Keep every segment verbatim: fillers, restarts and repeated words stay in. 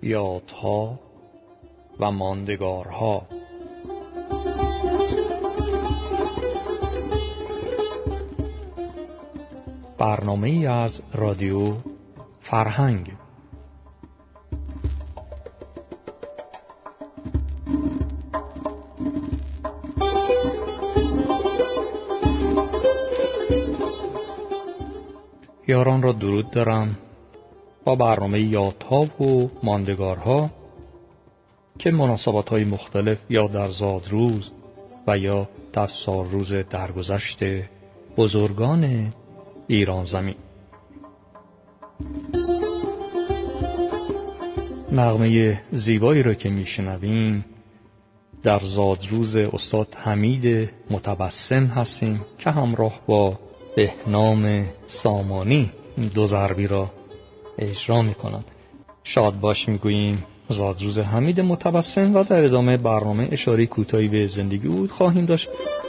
یادها و ماندگارها. برنامه‌ای از رادیو فرهنگ. یاران را درود دارم با برنامه یادها و ماندگارها که مناسبت‌های مختلف یا در زادروز و یا در سالروز درگذشت بزرگان ایران زمین. نغمه زیبایی را که میشنویم در زادروز استاد حمید متبسم هستیم که همراه با بهنام سامانی دو ضربی را اجرا میکنند. شاد باش میگوییم زادروز حمید متبسم و در ادامه برنامه اشاره کوتاهی به زندگی او خواهیم داشت.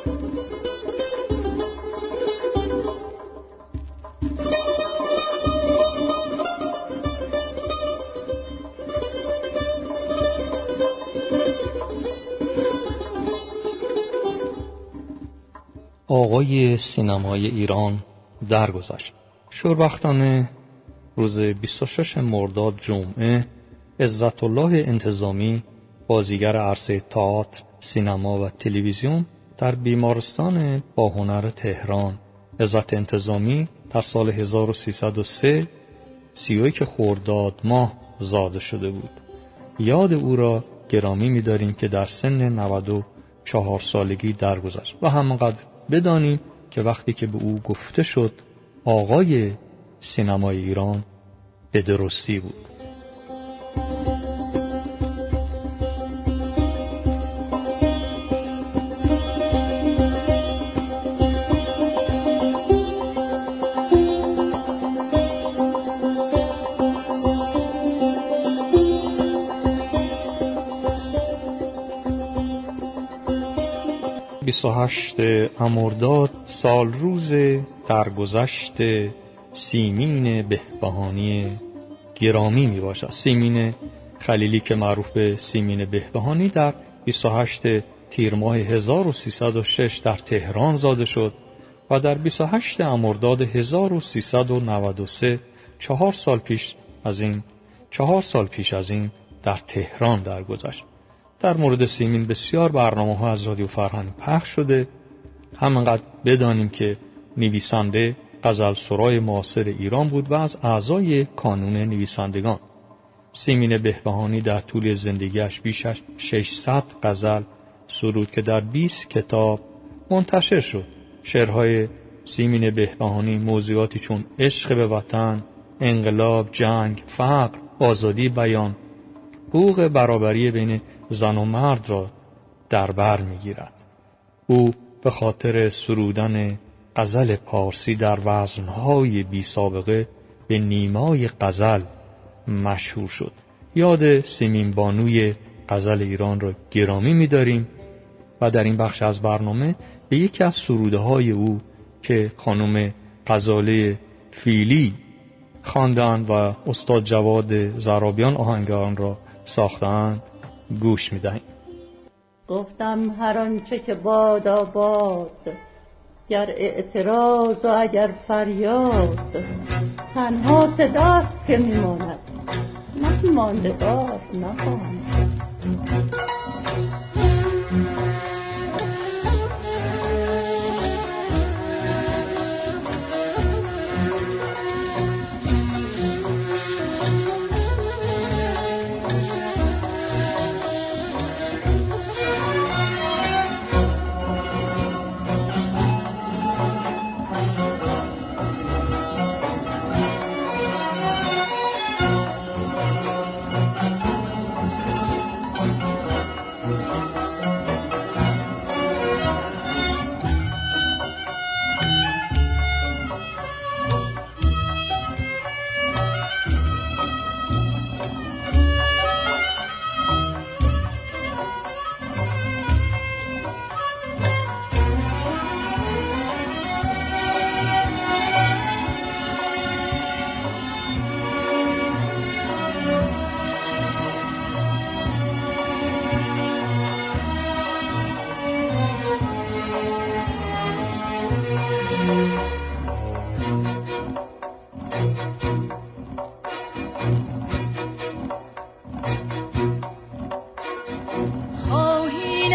آقای سینمای ایران درگذشت. شوربختانه روز بیست و ششم مرداد جمعه عزت الله انتظامی بازیگر عرصه تئاتر، سینما و تلویزیون در بیمارستان باهنر تهران عزت انتظامی در سال هزار و سیصد و سه سی و یک خرداد ماه زاده شده بود. یاد او را گرامی می‌داریم که در سن نود و چهار سالگی درگذشت و همانقدر بدانیم که وقتی که به او گفته شد آقای سینمای ایران به درستی بود. بیست و هشتم مرداد سال روز درگذشت سیمین بهبهانی گرامی می باشد. سیمین خلیلی که معروف به سیمین بهبهانی در بیست و هشتم تیر ماه هزار و سیصد و شش در تهران زاده شد و در بیست و هشتم مرداد هزار و سیصد و نود و سه چهار سال پیش از این چهار سال پیش از این در تهران درگذشت. در مورد سیمین بسیار برنامه‌ها از رادیو فرهنگ پخش شده. همانقدر بدانیم که نویسنده غزل سرای معاصر ایران بود و از اعضای کانون نویسندگان. سیمین بهبهانی در طول زندگیش بیش از ششصد غزل سرود که در بیست کتاب منتشر شد. شعرهای سیمین بهبهانی موضوعاتی چون عشق به وطن، انقلاب، جنگ، فقر، آزادی بیان، حقوق برابری بین زن و مرد را در بر می‌گیرد. او به خاطر سرودن غزل پارسی در وزن‌های بی سابقه به نیمای غزل مشهور شد. یاد سیمین بانوی غزل ایران را گرامی می‌داریم و در این بخش از برنامه به یکی از سروده‌های او که خانم غزاله فیلی خواندند و استاد جواد زرابیان آهنگ آن را ساختند گوش می‌دهیم. گفتم هر آنچه که بادا باد، گر اعتراض و اگر فریاد، تنها صداست که میماند، من ماندگار نخواهم.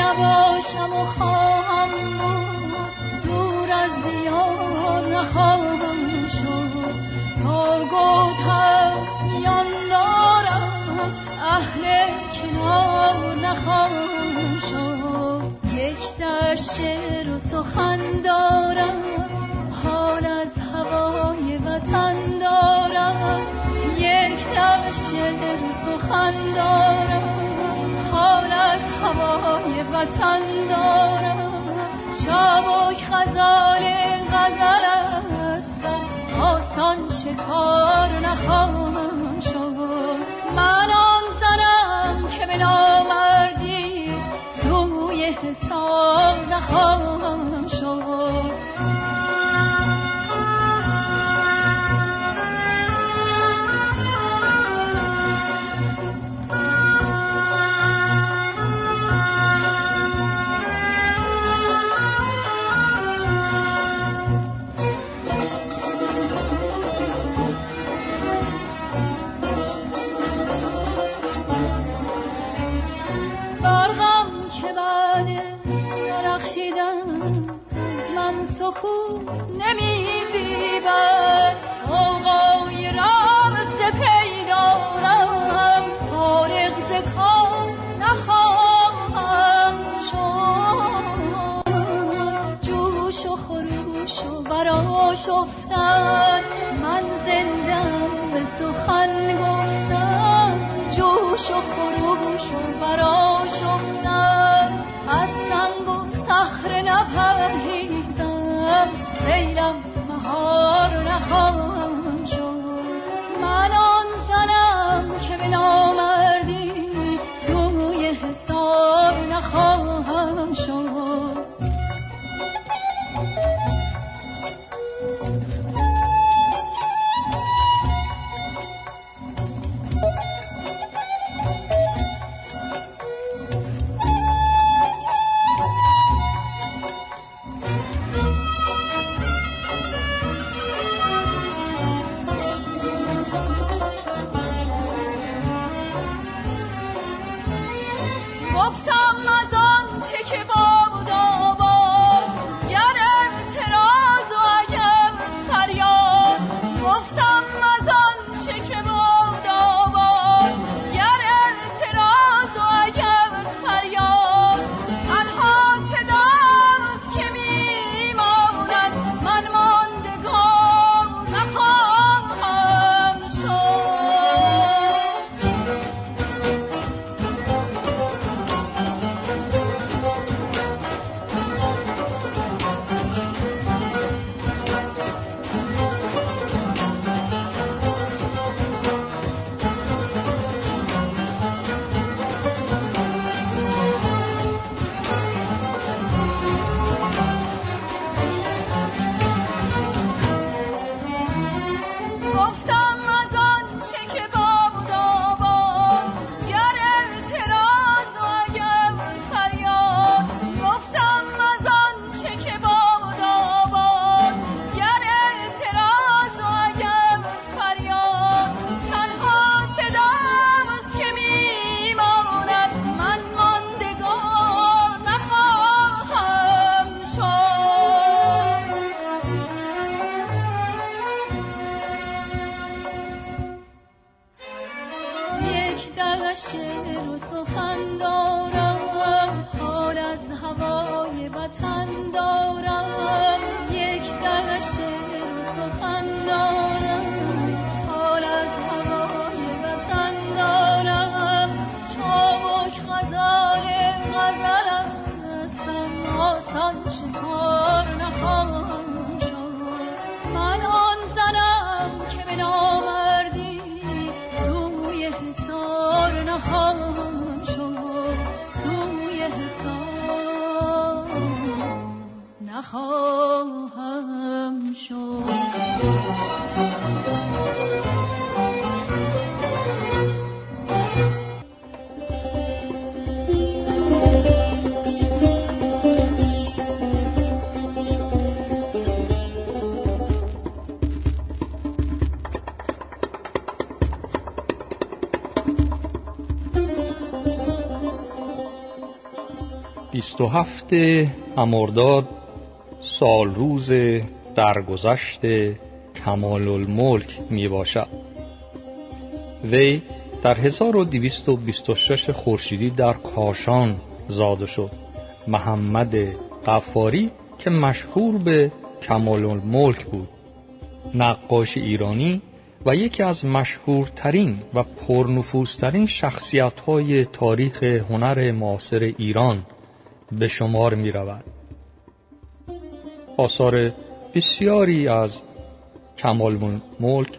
نباشم و خواهم بود، دور از دیار نخواهم شد. تا گوت هست میان دارم، اهل کنار نخواهم شد. یک دشت شعر و سخن دارم، حال از هوای وطن دارم. یک دشت شعر و سخن دارم، حال از هوای وطن دارم. چابک غزال غزل هستم، آسان شکار نخواهم شد. من آن زنم که به نامردی سوی حصار نخواهم شد. نمیزیبد آقای رمز پیدارم، فارغ ز کار نخواهم شد. جوش و خروش و براش افتد، من زندم به سخن گفتم. جوش و خروش و براش افتد، از سنگ و صخره نپرهیزم. سیلم مهار نخواهم شد. من آن زنم که به نامردی سوی حصار نخواهم شد. نخواهم شد. بیست و هفت مرداد سال روز درگذشت کمال الملک می باشد. وی در هزار و دویست و بیست و شش خورشیدی در کاشان زاده شد. محمد غفاری که مشهور به کمال الملک بود، نقاش ایرانی و یکی از مشهورترین و پرنفوذترین شخصیت‌های تاریخ هنر معاصر ایران به شمار می رود. آثار بسیاری از کمال الملک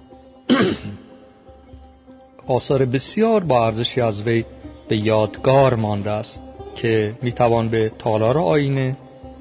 آثار بسیار با ارزشی از وی به یادگار مانده است که می توان به تالار آینه،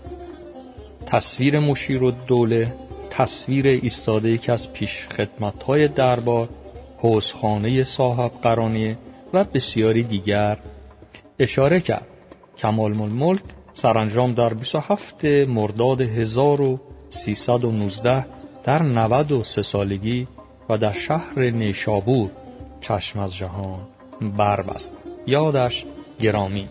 تصویر مشیر الدوله، تصویر ایستاده یکی از پیش خدمت‌های دربار، حوضخانه صاحب قرانیه و بسیاری دیگر اشاره کرد. کمال الملک سرانجام در بیست و هفت مرداد هزار و سیصد و نوزده در نود و سه سالگی و در شهر نیشابور چشم از جهان بربست. یادش گرامی.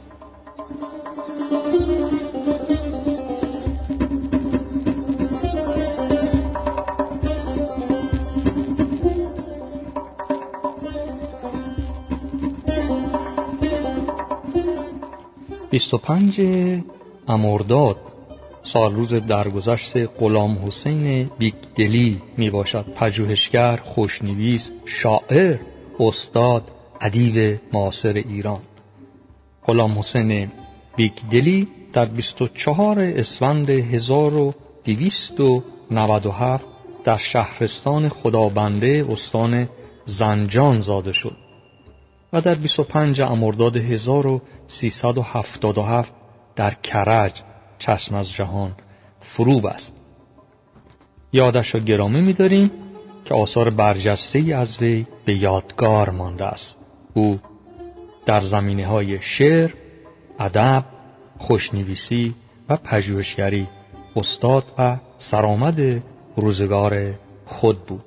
بیست و پنج مرداد سال روز درگذشت غلام حسین بیگدلی می باشد. پژوهشگر، خوشنویس، شاعر، استاد، ادیب معاصر ایران. غلام حسین بیگدلی در بیست و چهار اسفند هزار و دویست و نود و هفت در شهرستان خدابنده استان زنجان زاده شد و در بیست و پنج مرداد هزار و سیصد و هفتاد و هفت در کرج چشم از جهان فرو بست. یادش را گرامی می‌داریم که آثار برجسته‌ای از وی به یادگار مانده است. او در زمینه‌های شعر، ادب، خوشنویسی و پژوهشگری استاد و سرآمد روزگار خود بود.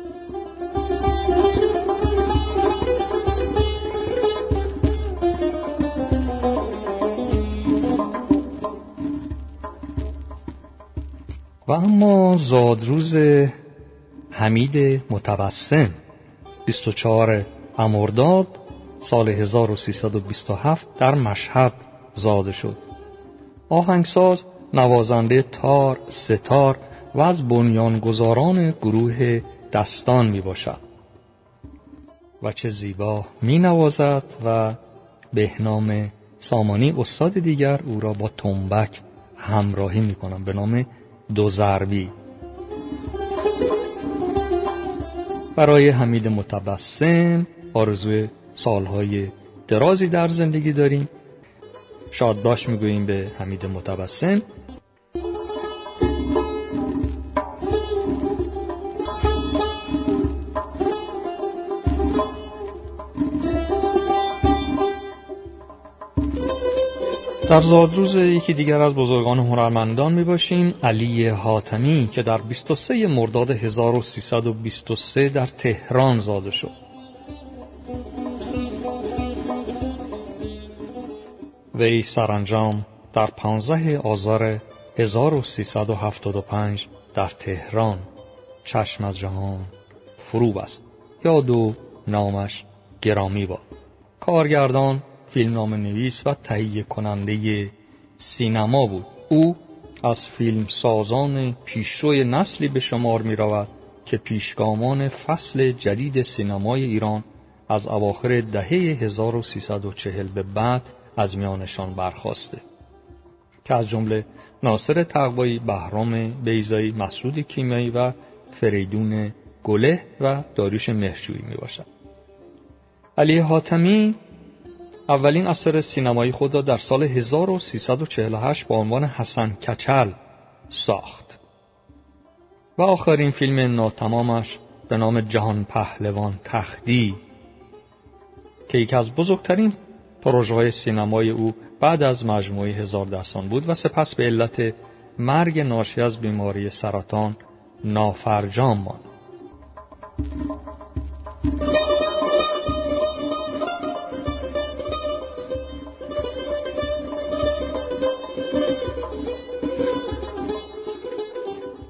و اما زادروز حمید متبسم بیست و چهار مرداد سال هزار و سیصد و بیست و هفت در مشهد زاده شد. آهنگساز، نوازنده تار، ستار و از بنیانگذاران گروه دستان می باشد و چه زیبا می نوازد و بهنام سامانی استاد دیگر او را با تنبک همراهی می کنند به نام دو ضربی. برای حمید متبسم آرزوی سالهای درازی در زندگی داریم. شادباش میگوییم به حمید متبسم. در زادروز یکی دیگر از بزرگان هنرمندان می باشیم، علی حاتمی که در بیست و سه مرداد هزار و سیصد و بیست و سه در تهران زاده شد. وی سرانجام در پانزده آذر هزار و سیصد و هفتاد و پنج در تهران چشم از جهان فرو بست. یاد و نامش گرامی باد. کارگردان، فیلمنامه نویس و تهیه کننده سینما بود. او از فیلم سازان پیشروی نسلی به شمار می رود که پیشگامان فصل جدید سینمای ایران از اواخر دهه هزار و سیصد و چهل به بعد از میانشان برخاسته که از جمله ناصر تقوایی، بهرام بیضایی، مسعود کیمیایی و فریدون گله و داریوش مهرجویی می باشد. علی حاتمی اولین اثر سینمایی خود را در سال هزار و سیصد و چهل و هشت با عنوان حسن کچل ساخت و آخرین فیلم ناتمامش به نام جهان پهلوان تختی که یکی از بزرگترین پروژه‌های سینمایی او بعد از مجموعه هزار دستان بود و سپس به علت مرگ ناشی از بیماری سرطان نافرجام ماند.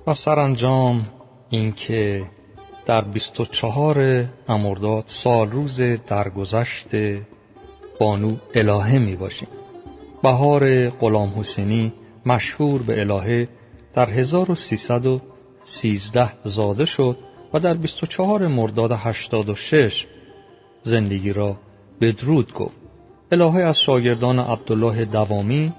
و سرانجام اینکه در بیست و چهار مرداد سال روز درگذشت بانو الهه می باشیم. بهار غلام حسینی مشهور به الهه در هزار و سیصد و سیزده زاده شد و در بیست و چهار مرداد هشتاد و شش زندگی را بدرود گفت. الهه از شاگردان عبدالله دوامی،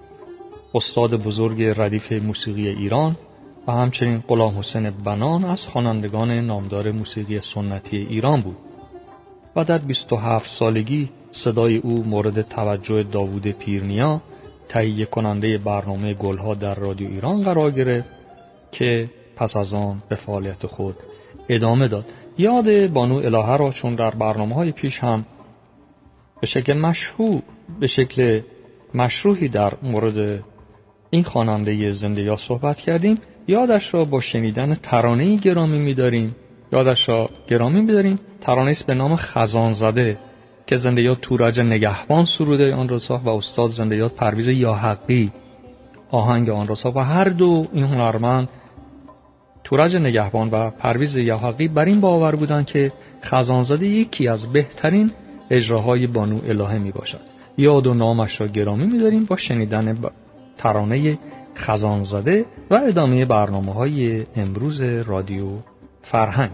استاد بزرگ ردیف موسیقی ایران، و همچنین غلام حسین بنان از خوانندگان نامدار موسیقی سنتی ایران بود و در بیست و هفت سالگی صدای او مورد توجه داوود پیرنیا، تهیه کننده برنامه گلها در رادیو ایران قرار گرفت که پس از آن به فعالیت خود ادامه داد. یاد بانو الهه را چون در برنامه‌های پیش هم به شکل مشهور به شکل مشروحی در مورد این خواننده زنده یاد صحبت کردیم، یادش را با شنیدن ترانه‌ای گرامی می‌داریم. یادش را گرامی می‌داریم. ترانه‌ای است به نام خزان زده که زنده یاد تورج نگهبان سروده آن را ساخت و استاد زنده یاد پرویز یاحقی آهنگ آن را ساخت و هر دو این هنرمند تورج نگهبان و پرویز یاحقی بر این باور بودند که خزان زده یکی از بهترین اجراهای بانو الهه میباشد. یاد و نامش را گرامی می‌داریم با شنیدن ترانه خزان زده و ادامه برنامه‌های امروز رادیو فرهنگ.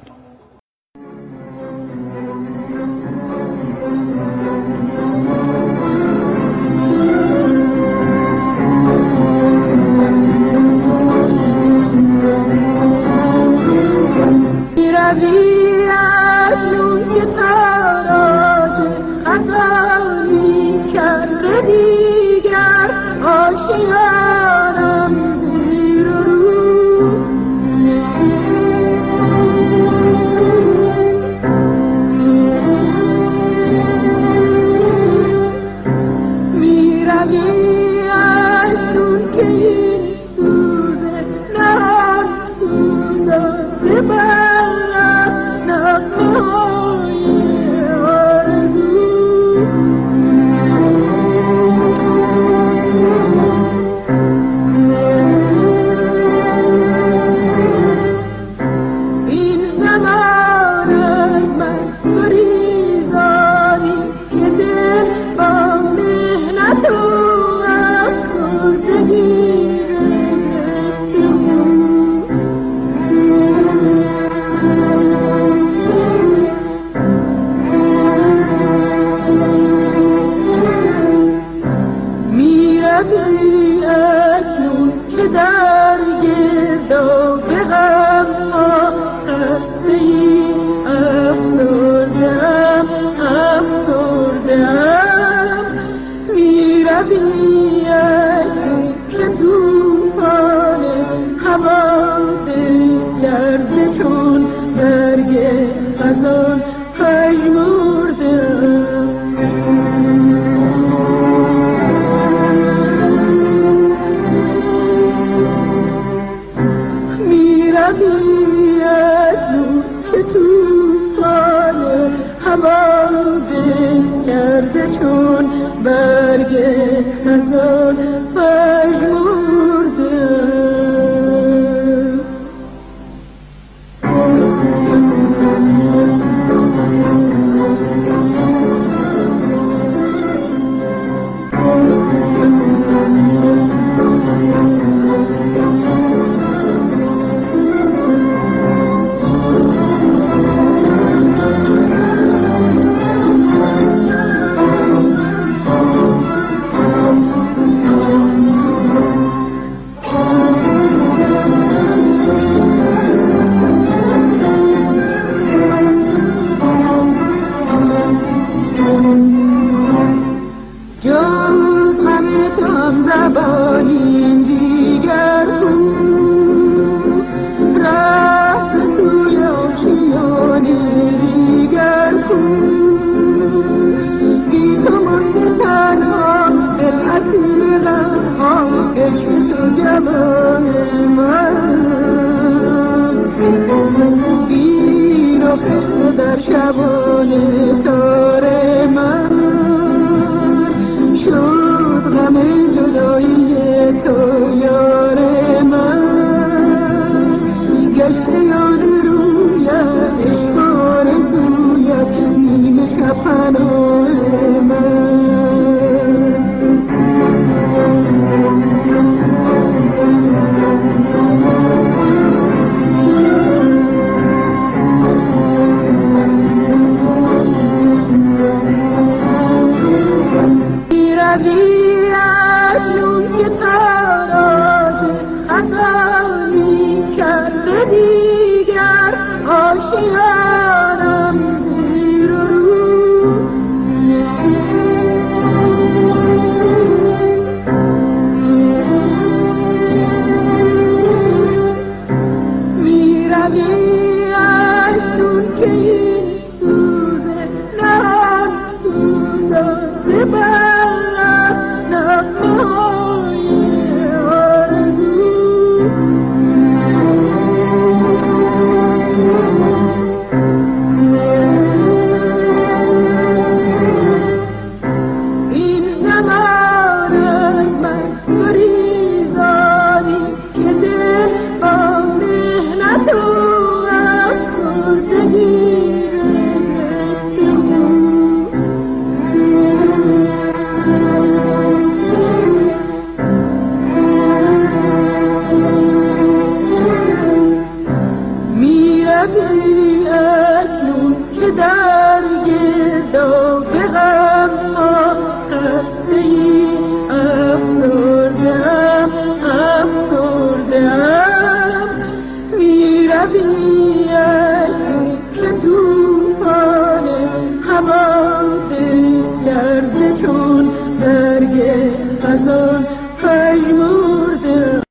غم جدایی تو یار من که تاراج خطایی کرده دیگر آشیانم زیر رو می روی اکنون که این سوزه نهان سوزاده برد نقمه های آرزو این زمان از من گریزانی که دل با مهنت و افسردگی می روی اکنون که در گردان